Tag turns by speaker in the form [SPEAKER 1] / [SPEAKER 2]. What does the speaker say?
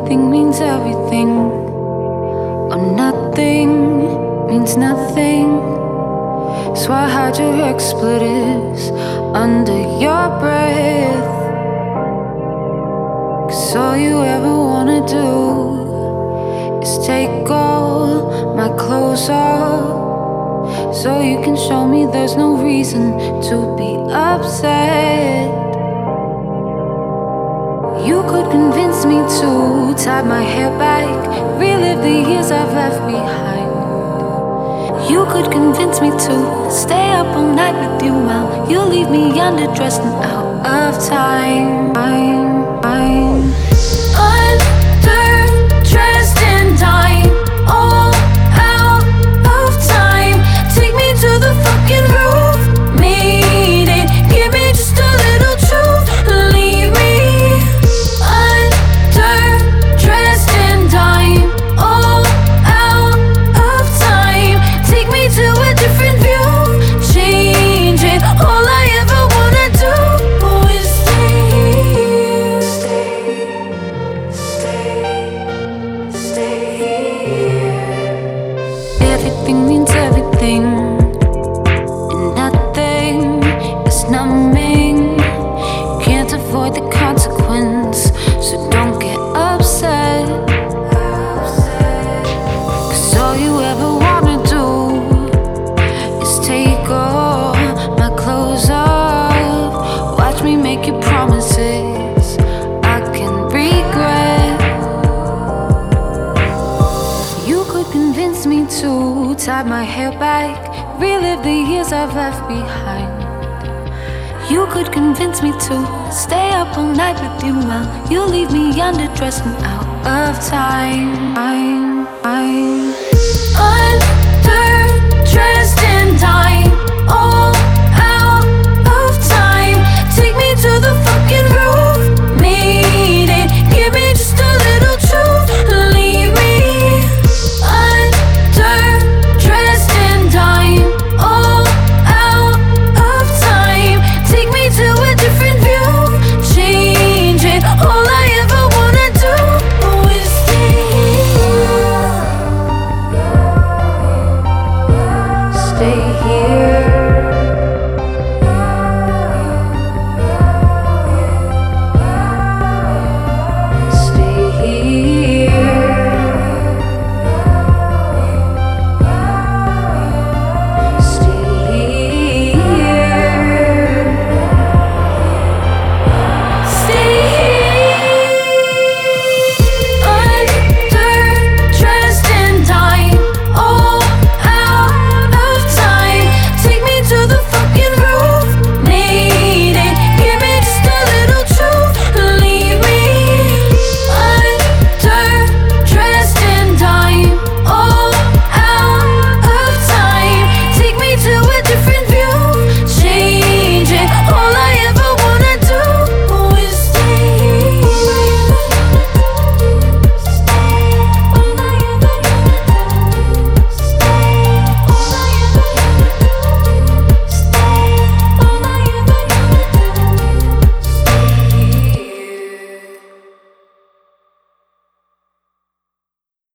[SPEAKER 1] Everything means everything, or nothing means nothing. So I hide your expletives under your breath. 'Cause all you ever wanna do is take all my clothes off, so you can show me there's no reason to be upset. You could convince me to tie my hair back, relive the years I've left behind. You could convince me to stay up all night with you while you leave me underdressed and out of time. I'm underdressed and I'm all out of time. Take me to the fucking roof, meet it, give me just a little truth. Leave me underdressed and I'm all out of time. Take me to a different view, change it. All I ever wanna do is stay here. Stay here. Everything means everything, and nothing is numbing. Can't avoid the consequence, so don't get upset. 'Cause all you ever wanna do is take all my clothes off. Watch me make you promises I can regret. You could convince me to tie my hair back, relive the years I've left behind. You could convince me to stay up all night with you while you leave me underdressed and out of time. I'm underdressed and I'm